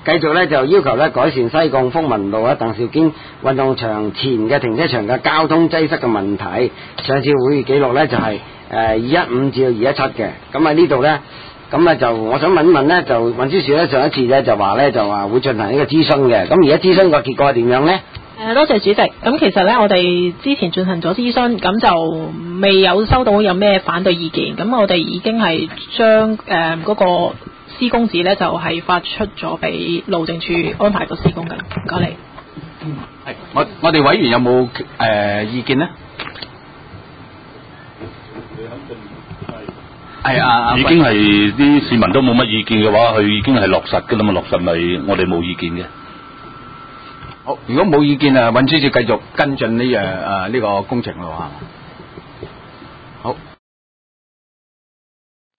繼續咧就要求咧改善西貢福民路啊鄧肇堅運動場前嘅停車場嘅交通擠塞嘅問題。上次會議記錄咧就係215至到217嘅。咁喺呢度咧，咁咧就我想問一問咧，就運輸署咧上一次咧就話會進行呢個諮詢嘅。咁而家諮詢個結果係點樣咧？ 多謝主席。咁其實咧，我哋之前進行咗諮詢，咁就未有收到有咩反對意見。咁我哋已經係將嗰個施工紙咧，就係發出咗俾路政署安排個施工㗎。唔該你。 係，我哋委員有冇意見呢？係已經係啲市民都冇乜意見嘅話，佢已經係落實㗎啦嘛，落實咪我哋冇意見嘅。 好，如果冇意見啊，運輸署繼續跟進呢個工程咯，係嘛？